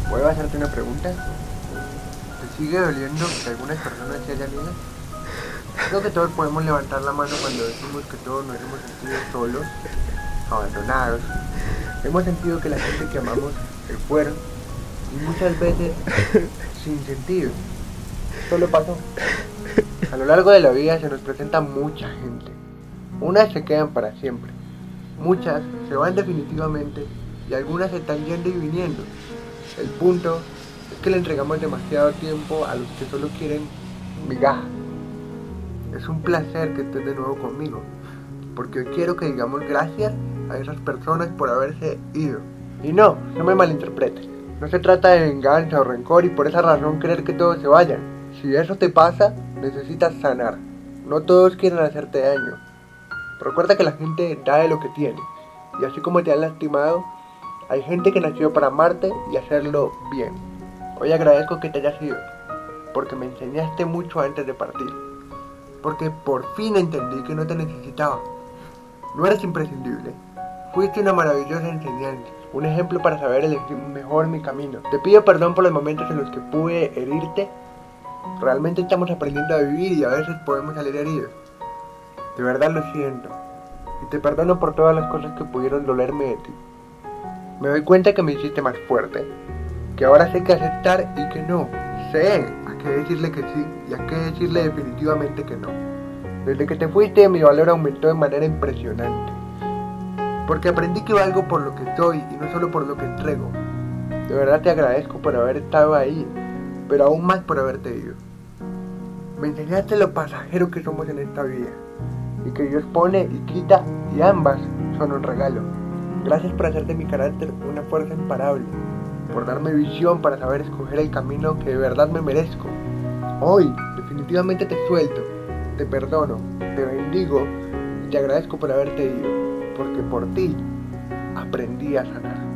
¿Puedo hacerte una pregunta? ¿Te sigue doliendo que algunas personas se hayan ido? Creo que todos podemos levantar la mano cuando decimos que todos nos hemos sentido solos, abandonados. Hemos sentido que la gente que amamos se fueron y muchas veces sin sentido. Solo pasó. A lo largo de la vida se nos presenta mucha gente. Unas se quedan para siempre, muchas se van definitivamente y algunas se están yendo y viniendo. El punto es que le entregamos demasiado tiempo a los que solo quieren migajas. Es un placer que estés de nuevo conmigo, porque hoy quiero que digamos gracias a esas personas por haberse ido. Y no me malinterpretes. No se trata de venganza o rencor y por esa razón querer que todos se vayan. Si eso te pasa, necesitas sanar. No todos quieren hacerte daño. Recuerda que la gente da de lo que tiene. Y así como te han lastimado, hay gente que nació para amarte y hacerlo bien. Hoy agradezco que te hayas ido, porque me enseñaste mucho antes de partir. Porque por fin entendí que no te necesitaba. No eres imprescindible. Fuiste una maravillosa enseñante, un ejemplo para saber elegir mejor mi camino. Te pido perdón por los momentos en los que pude herirte. Realmente estamos aprendiendo a vivir y a veces podemos salir heridos. De verdad lo siento. Y te perdono por todas las cosas que pudieron dolerme de ti. Me doy cuenta que me hiciste más fuerte. Que ahora sé qué aceptar y que no. Sé a qué decirle que sí y a qué decirle definitivamente que no. Desde que te fuiste mi valor aumentó de manera impresionante. Porque aprendí que valgo por lo que soy y no solo por lo que entrego. De verdad te agradezco por haber estado ahí, pero aún más por haberte ido. Me enseñaste lo pasajero que somos en esta vida. Y que Dios pone y quita y ambas son un regalo. Gracias por hacer de mi carácter una fuerza imparable. Por darme visión para saber escoger el camino que de verdad me merezco. Hoy definitivamente te suelto, te perdono, te bendigo y te agradezco por haberte ido, porque por ti aprendí a sanar.